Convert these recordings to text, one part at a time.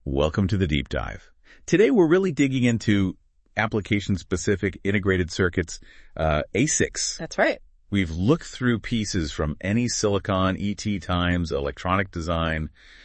Welcome to the Deep Dive. Today we're really digging into application-specific integrated circuits, ASICs. That's right. We've looked through pieces from any silicon, ET times, electronic design,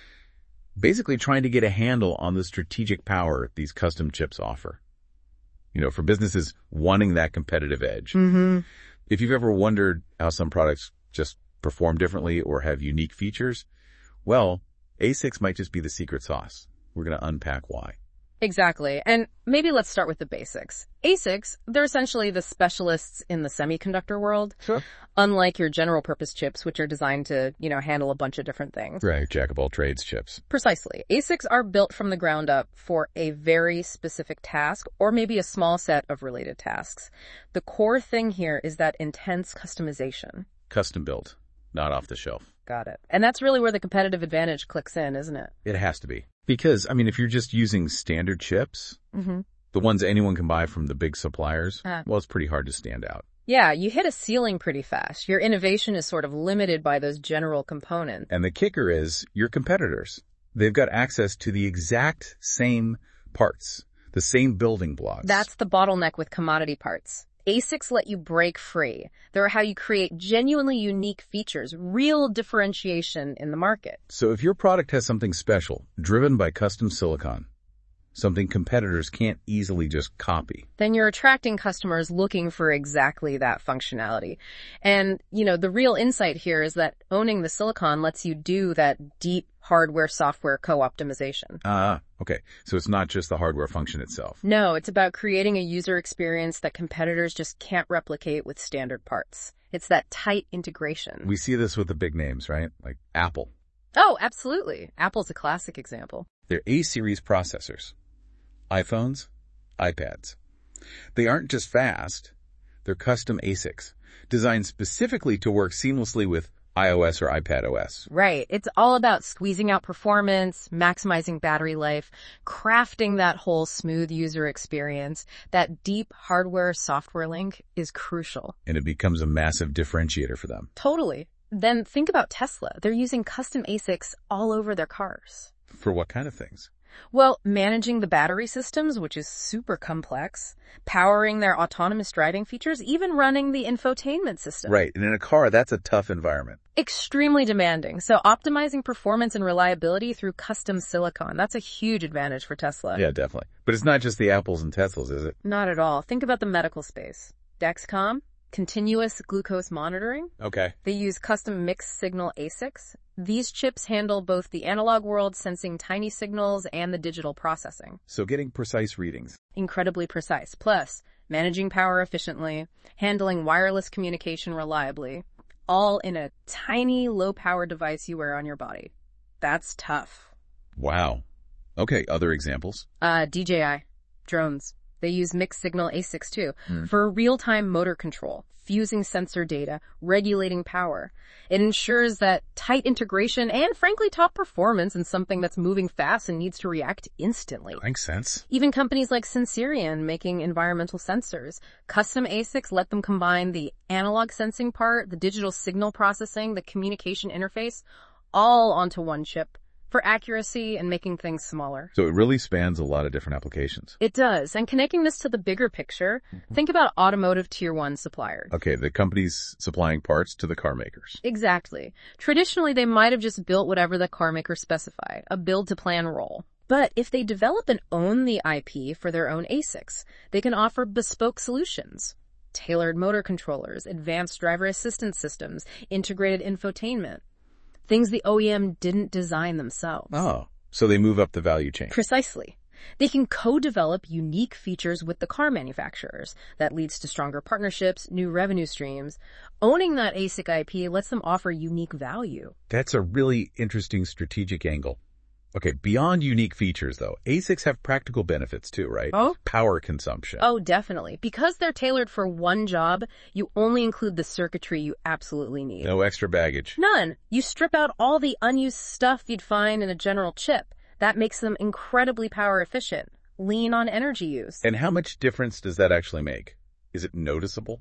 basically trying to get a handle on the strategic power these custom chips offer. You know, for businesses wanting that competitive edge. Mm-hmm. If you've ever wondered how some products just perform differently or have unique features, well, ASICs might just be the secret sauce. We're going to unpack why. Exactly. And maybe let's start with the basics. ASICs, they're essentially the specialists in the semiconductor world. Sure. Unlike your general purpose chips, which are designed to, handle a bunch of different things. Right. Jack of all trades chips. Precisely. ASICs are built from the ground up for a very specific task or maybe a small set of related tasks. The core thing here is that intense customization. Custom built, not off the shelf. Got it. And that's really where the competitive advantage clicks in, isn't it? It has to be. Because, if you're just using standard chips, the ones anyone can buy from the big suppliers, well, it's pretty hard to stand out. Yeah, you hit a ceiling pretty fast. Your innovation is sort of limited by those general components. And the kicker is your competitors. They've got access to the exact same parts, the same building blocks. That's the bottleneck with commodity parts. ASICs let you break free. They're how you create genuinely unique features, real differentiation in the market. So if your product has something special, driven by custom silicon, something competitors can't easily just copy, then you're attracting customers looking for exactly that functionality. And, the real insight here is that owning the silicon lets you do that deep hardware-software co-optimization. Okay. So it's not just the hardware function itself. No, it's about creating a user experience that competitors just can't replicate with standard parts. It's that tight integration. We see this with the big names, right? Like Apple. Oh, absolutely. Apple's a classic example. They're A-series processors. iPhones, iPads. They aren't just fast. They're custom ASICs, designed specifically to work seamlessly with iOS or iPadOS. Right. It's all about squeezing out performance, maximizing battery life, crafting that whole smooth user experience. That deep hardware-software link is crucial. And it becomes a massive differentiator for them. Totally. Then think about Tesla. They're using custom ASICs all over their cars. For what kind of things? Well, managing the battery systems, which is super complex, powering their autonomous driving features, even running the infotainment system. Right. And in a car, that's a tough environment. Extremely demanding. So optimizing performance and reliability through custom silicon, that's a huge advantage for Tesla. Yeah, definitely. But it's not just the Apples and Teslas, is it? Not at all. Think about the medical space. Dexcom, continuous glucose monitoring. Okay. They use custom mixed signal ASICs. These chips handle both the analog world sensing tiny signals and the digital processing. So getting precise readings. Incredibly precise. Plus, managing power efficiently, handling wireless communication reliably, all in a tiny low-power device you wear on your body. That's tough. Wow. Okay, other examples? DJI, drones. They use mixed signal ASICs too, for real-time motor control, fusing sensor data, regulating power. It ensures that tight integration and, frankly, top performance in something that's moving fast and needs to react instantly. Makes sense. Even companies like Sensirion making environmental sensors. Custom ASICs let them combine the analog sensing part, the digital signal processing, the communication interface, all onto one chip, for accuracy and making things smaller. So it really spans a lot of different applications. It does. And connecting this to the bigger picture, think about automotive tier 1 suppliers. Okay, the companies supplying parts to the car makers. Exactly. Traditionally, they might have just built whatever the car maker specified, a build-to-plan role. But if they develop and own the IP for their own ASICs, they can offer bespoke solutions. Tailored motor controllers, advanced driver assistance systems, integrated infotainment. Things the OEM didn't design themselves. Oh, so they move up the value chain. Precisely. They can co-develop unique features with the car manufacturers. That leads to stronger partnerships, new revenue streams. Owning that ASIC IP lets them offer unique value. That's a really interesting strategic angle. Okay, beyond unique features, though, ASICs have practical benefits too, right? Oh? Power consumption. Oh, definitely. Because they're tailored for one job, you only include the circuitry you absolutely need. No extra baggage. None. You strip out all the unused stuff you'd find in a general chip. That makes them incredibly power efficient. Lean on energy use. And how much difference does that actually make? Is it noticeable?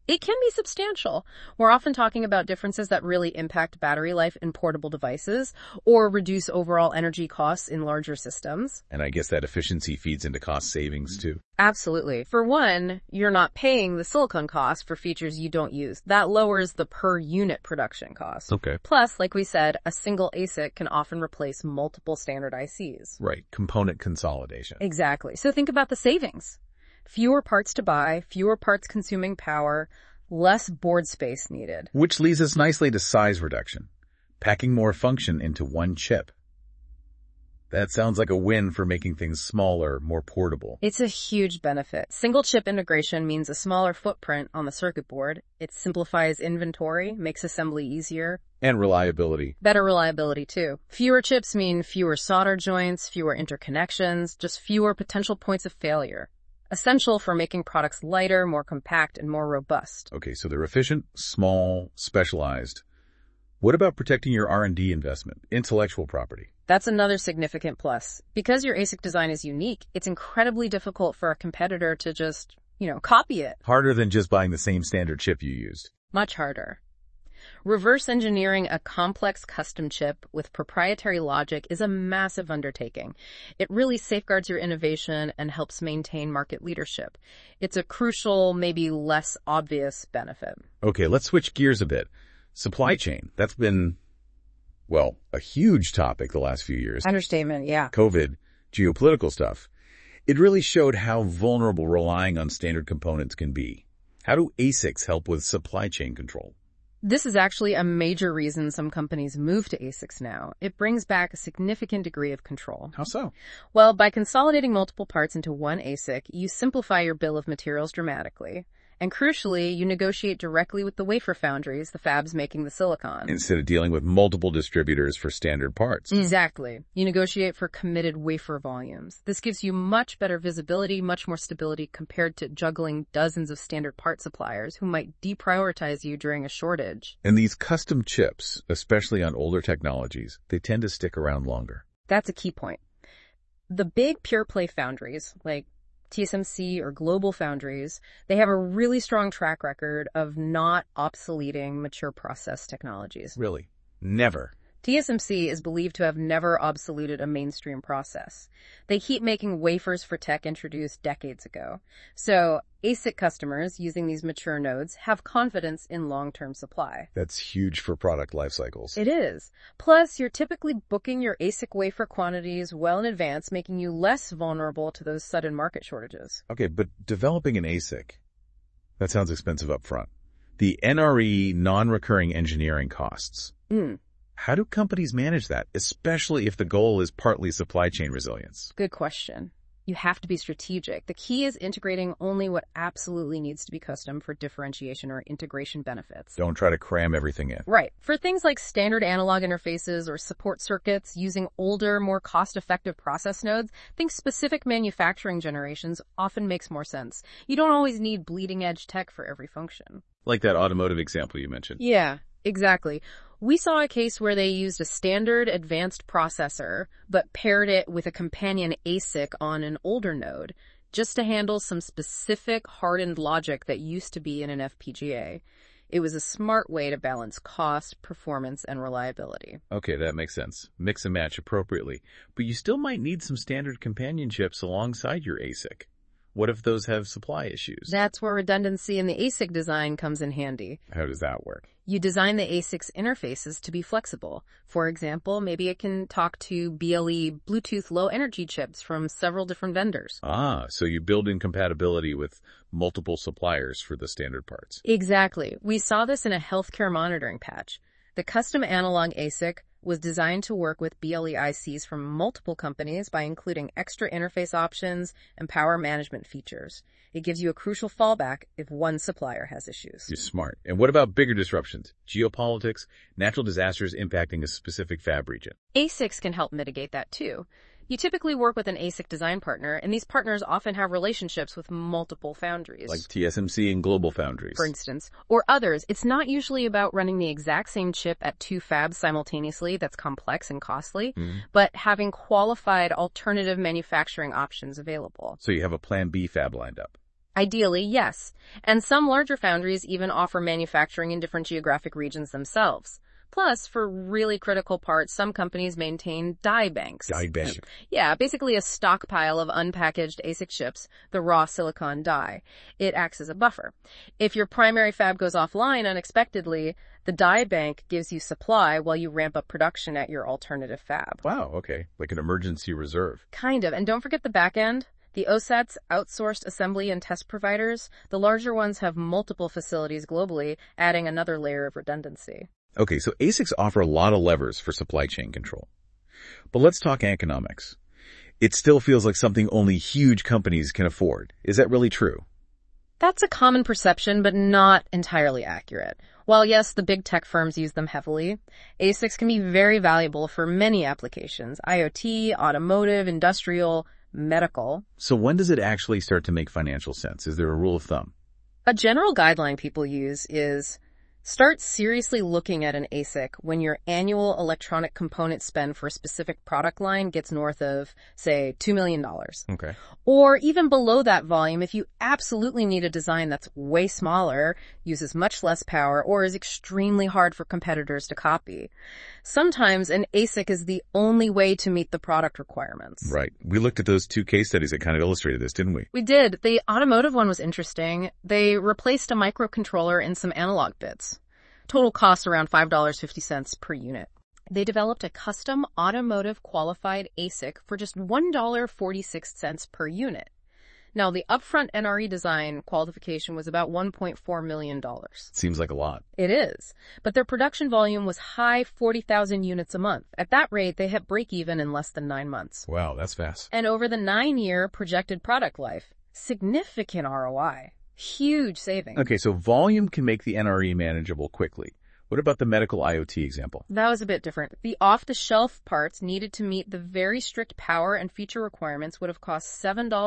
It can be substantial. We're often talking about differences that really impact battery life in portable devices or reduce overall energy costs in larger systems. And I guess that efficiency feeds into cost savings too. Absolutely. For one, you're not paying the silicon cost for features you don't use. That lowers the per unit production cost. Okay. Plus, like we said, a single ASIC can often replace multiple standard ICs. Right. Component consolidation. Exactly. So think about the savings. Fewer parts to buy, fewer parts consuming power, less board space needed. Which leads us nicely to size reduction. Packing more function into one chip. That sounds like a win for making things smaller, more portable. It's a huge benefit. Single chip integration means a smaller footprint on the circuit board. It simplifies inventory, makes assembly easier. And reliability. Better reliability too. Fewer chips mean fewer solder joints, fewer interconnections, just fewer potential points of failure. Essential for making products lighter, more compact, and more robust. Okay, so they're efficient, small, specialized. What about protecting your R&D investment, intellectual property? That's another significant plus. Because your ASIC design is unique, it's incredibly difficult for a competitor to just, copy it. Harder than just buying the same standard chip you used. Much harder. Reverse engineering a complex custom chip with proprietary logic is a massive undertaking. It really safeguards your innovation and helps maintain market leadership. It's a crucial, maybe less obvious benefit. Okay, let's switch gears a bit. Supply chain. That's been, a huge topic the last few years. Understatement, yeah. COVID, geopolitical stuff. It really showed how vulnerable relying on standard components can be. How do ASICs help with supply chain control? This is actually a major reason some companies move to ASICs now. It brings back a significant degree of control. How so? Well, by consolidating multiple parts into one ASIC, you simplify your bill of materials dramatically. And crucially, you negotiate directly with the wafer foundries, the fabs making the silicon. Instead of dealing with multiple distributors for standard parts. Exactly. You negotiate for committed wafer volumes. This gives you much better visibility, much more stability compared to juggling dozens of standard part suppliers who might deprioritize you during a shortage. And these custom chips, especially on older technologies, they tend to stick around longer. That's a key point. The big pure play foundries, like TSMC or Global Foundries, they have a really strong track record of not obsoleting mature process technologies. Really? Never. TSMC is believed to have never obsoleted a mainstream process. They keep making wafers for tech introduced decades ago. So ASIC customers using these mature nodes have confidence in long-term supply. That's huge for product life cycles. It is. Plus, you're typically booking your ASIC wafer quantities well in advance, making you less vulnerable to those sudden market shortages. Okay, but developing an ASIC, that sounds expensive up front. The NRE, non-recurring engineering costs. How do companies manage that, especially if the goal is partly supply chain resilience? Good question. You have to be strategic. The key is integrating only what absolutely needs to be custom for differentiation or integration benefits. Don't try to cram everything in. Right. For things like standard analog interfaces or support circuits, using older, more cost-effective process nodes, think specific manufacturing generations often makes more sense. You don't always need bleeding-edge tech for every function. Like that automotive example you mentioned. Yeah, exactly. We saw a case where they used a standard advanced processor, but paired it with a companion ASIC on an older node, just to handle some specific hardened logic that used to be in an FPGA. It was a smart way to balance cost, performance, and reliability. Okay, that makes sense. Mix and match appropriately. But you still might need some standard companion chips alongside your ASIC. What if those have supply issues? That's where redundancy in the ASIC design comes in handy. How does that work? You design the ASIC's interfaces to be flexible. For example, maybe it can talk to BLE Bluetooth low energy chips from several different vendors. So you build in compatibility with multiple suppliers for the standard parts. Exactly. We saw this in a healthcare monitoring patch. The custom analog ASIC was designed to work with BLE ICs from multiple companies by including extra interface options and power management features. It gives you a crucial fallback if one supplier has issues. You're smart. And what about bigger disruptions? Geopolitics, natural disasters impacting a specific fab region? ASICs can help mitigate that too. You typically work with an ASIC design partner, and these partners often have relationships with multiple foundries. Like TSMC and Global Foundries. For instance, or others. It's not usually about running the exact same chip at two fabs simultaneously. That's complex and costly, but having qualified alternative manufacturing options available. So you have a plan B fab lined up. Ideally, yes. And some larger foundries even offer manufacturing in different geographic regions themselves. Plus, for really critical parts, some companies maintain die banks. Die bank. Yeah, basically a stockpile of unpackaged ASIC chips, the raw silicon die. It acts as a buffer. If your primary fab goes offline unexpectedly, the die bank gives you supply while you ramp up production at your alternative fab. Wow, okay. Like an emergency reserve. Kind of. And don't forget the back end. The OSATs, outsourced assembly and test providers, the larger ones have multiple facilities globally, adding another layer of redundancy. Okay, so ASICs offer a lot of levers for supply chain control. But let's talk economics. It still feels like something only huge companies can afford. Is that really true? That's a common perception, but not entirely accurate. While yes, the big tech firms use them heavily, ASICs can be very valuable for many applications: IoT, automotive, industrial, medical. So when does it actually start to make financial sense? Is there a rule of thumb? A general guideline people use is start seriously looking at an ASIC when your annual electronic component spend for a specific product line gets north of, say, $2 million. Okay. Or even below that volume if you absolutely need a design that's way smaller, uses much less power, or is extremely hard for competitors to copy. Sometimes an ASIC is the only way to meet the product requirements. Right. We looked at those two case studies that kind of illustrated this, didn't we? We did. The automotive one was interesting. They replaced a microcontroller and some analog bits. Total cost around $5.50 per unit. They developed a custom automotive qualified ASIC for just $1.46 per unit. Now, the upfront NRE design qualification was about $1.4 million. Seems like a lot. It is. But their production volume was high 40,000 units a month. At that rate, they hit break even in less than 9 months. Wow, that's fast. And over the 9-year projected product life, significant ROI. Huge savings. Okay, so volume can make the NRE manageable quickly. What about the medical IoT example? That was a bit different. The off-the-shelf parts needed to meet the very strict power and feature requirements would have cost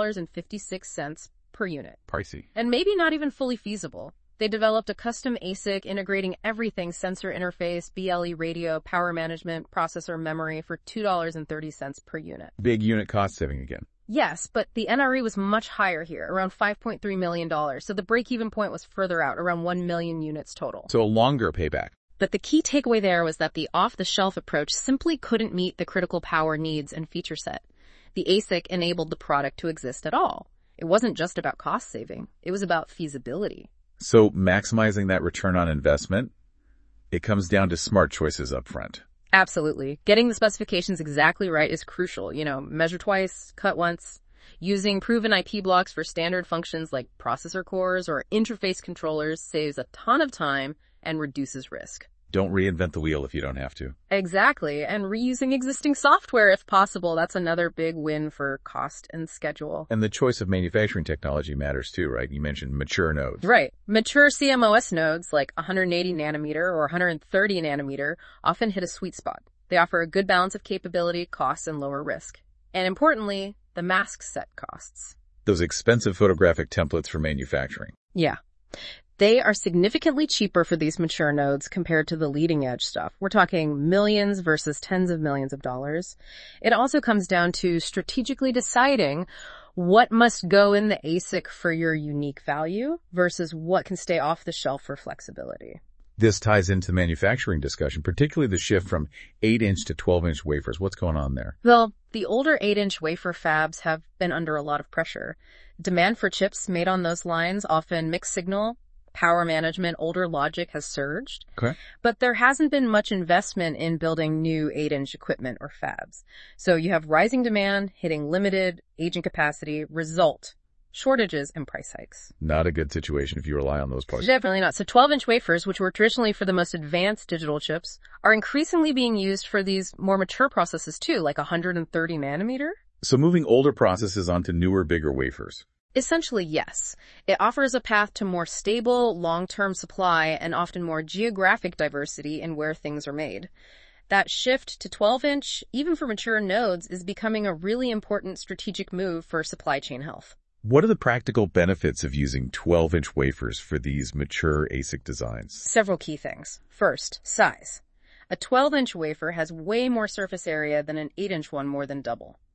$7.56 per unit. Pricey. And maybe not even fully feasible. They developed a custom ASIC integrating everything: sensor interface, BLE radio, power management, processor, memory for $2.30 per unit. Big unit cost saving again. Yes, but the NRE was much higher here, around $5.3 million. So the break-even point was further out, around 1 million units total. So a longer payback. But the key takeaway there was that the off-the-shelf approach simply couldn't meet the critical power needs and feature set. The ASIC enabled the product to exist at all. It wasn't just about cost saving. It was about feasibility. So maximizing that return on investment, it comes down to smart choices up front. Absolutely. Getting the specifications exactly right is crucial. Measure twice, cut once. Using proven IP blocks for standard functions like processor cores or interface controllers saves a ton of time and reduces risk. Don't reinvent the wheel if you don't have to. Exactly. And reusing existing software if possible. That's another big win for cost and schedule. And the choice of manufacturing technology matters too, right? You mentioned mature nodes. Right. Mature CMOS nodes like 180 nanometer or 130 nanometer often hit a sweet spot. They offer a good balance of capability, costs, and lower risk. And importantly, the mask set costs. Those expensive photographic templates for manufacturing. Yeah. They are significantly cheaper for these mature nodes compared to the leading edge stuff. We're talking millions versus tens of millions of dollars. It also comes down to strategically deciding what must go in the ASIC for your unique value versus what can stay off the shelf for flexibility. This ties into the manufacturing discussion, particularly the shift from 8-inch to 12-inch wafers. What's going on there? Well, the older 8-inch wafer fabs have been under a lot of pressure. Demand for chips made on those lines, often mixed signal, power management, older logic, has surged. Okay. But there hasn't been much investment in building new 8-inch equipment or fabs. So you have rising demand hitting limited aging capacity, result shortages and price hikes. Not a good situation if you rely on those parts. Definitely not. So 12-inch wafers, which were traditionally for the most advanced digital chips, are increasingly being used for these more mature processes too, like 130 nanometer. So moving older processes onto newer, bigger wafers. Essentially, yes. It offers a path to more stable, long-term supply and often more geographic diversity in where things are made. That shift to 12-inch, even for mature nodes, is becoming a really important strategic move for supply chain health. What are the practical benefits of using 12-inch wafers for these mature ASIC designs? Several key things. First, size. A 12-inch wafer has way more surface area than an 8-inch one, more than double.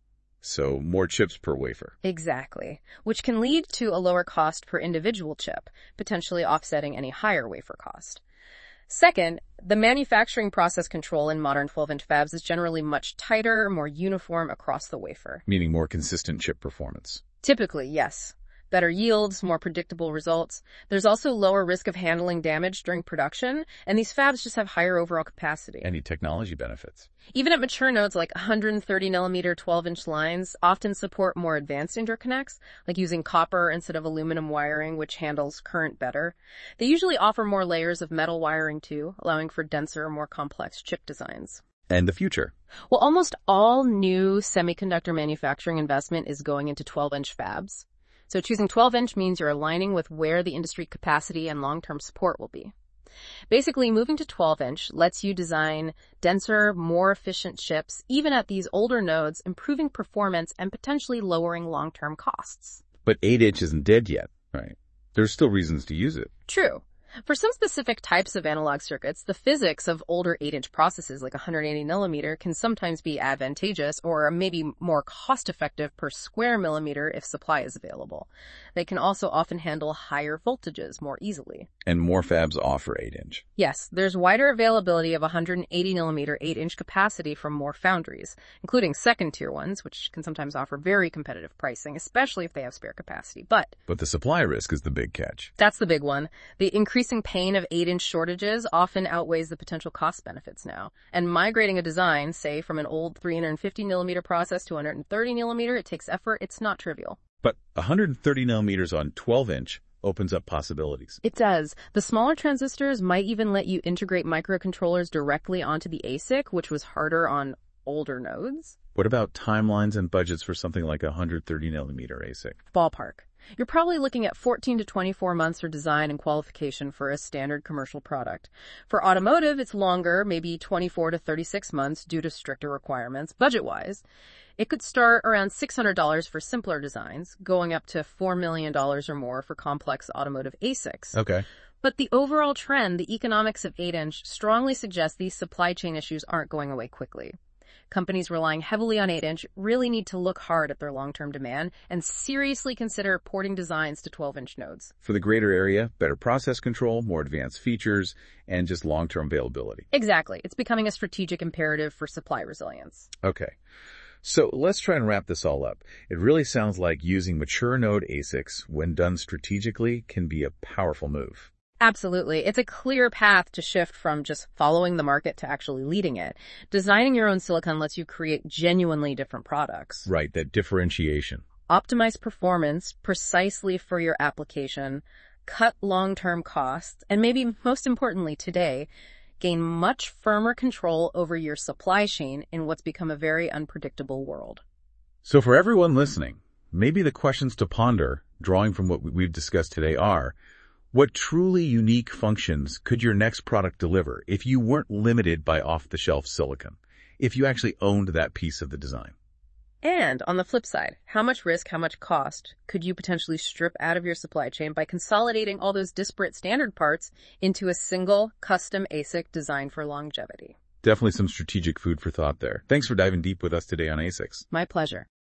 So more chips per wafer. Exactly, which can lead to a lower cost per individual chip, potentially offsetting any higher wafer cost. Second, the manufacturing process control in modern 12-inch fabs is generally much tighter, more uniform across the wafer. Meaning more consistent chip performance. Typically, yes. Better yields, more predictable results. There's also lower risk of handling damage during production, and these fabs just have higher overall capacity. Any technology benefits. Even at mature nodes like 130mm 12-inch lines often support more advanced interconnects, like using copper instead of aluminum wiring, which handles current better. They usually offer more layers of metal wiring too, allowing for denser, more complex chip designs. And the future. Well, almost all new semiconductor manufacturing investment is going into 12-inch fabs. So choosing 12-inch means you're aligning with where the industry capacity and long-term support will be. Basically, moving to 12-inch lets you design denser, more efficient chips, even at these older nodes, improving performance and potentially lowering long-term costs. But 8-inch isn't dead yet, right? There's still reasons to use it. True. For some specific types of analog circuits, the physics of older 8-inch processes like 180mm can sometimes be advantageous or maybe more cost-effective per square millimeter if supply is available. They can also often handle higher voltages more easily. And more fabs offer 8-inch. Yes, there's wider availability of 180mm 8-inch capacity from more foundries, including second-tier ones, which can sometimes offer very competitive pricing, especially if they have spare capacity. But the supply risk is the big catch. That's the big one. The increasing pain of 8-inch shortages often outweighs the potential cost benefits now. And migrating a design, say from an old 350mm process to 130mm, it takes effort. It's not trivial. But 130mm on 12-inch opens up possibilities. It does. The smaller transistors might even let you integrate microcontrollers directly onto the ASIC, which was harder on older nodes. What about timelines and budgets for something like a 130mm ASIC? Ballpark. You're probably looking at 14 to 24 months for design and qualification for a standard commercial product. For automotive, it's longer, maybe 24 to 36 months due to stricter requirements. Budget-wise, it could start around $600 for simpler designs, going up to $4 million or more for complex automotive ASICs. Okay. But the overall trend, the economics of 8-inch, strongly suggests these supply chain issues aren't going away quickly. Companies relying heavily on 8-inch really need to look hard at their long-term demand and seriously consider porting designs to 12-inch nodes. For the greater area, better process control, more advanced features, and just long-term availability. Exactly. It's becoming a strategic imperative for supply resilience. Okay. So let's try and wrap this all up. It really sounds like using mature node ASICs, when done strategically, can be a powerful move. Absolutely. It's a clear path to shift from just following the market to actually leading it. Designing your own silicon lets you create genuinely different products. Right, that differentiation. Optimize performance precisely for your application, cut long-term costs, and maybe most importantly today, gain much firmer control over your supply chain in what's become a very unpredictable world. So for everyone listening, maybe the questions to ponder, drawing from what we've discussed today, are: what truly unique functions could your next product deliver if you weren't limited by off-the-shelf silicon, if you actually owned that piece of the design? And on the flip side, how much risk, how much cost could you potentially strip out of your supply chain by consolidating all those disparate standard parts into a single custom ASIC designed for longevity? Definitely some strategic food for thought there. Thanks for diving deep with us today on ASICs. My pleasure.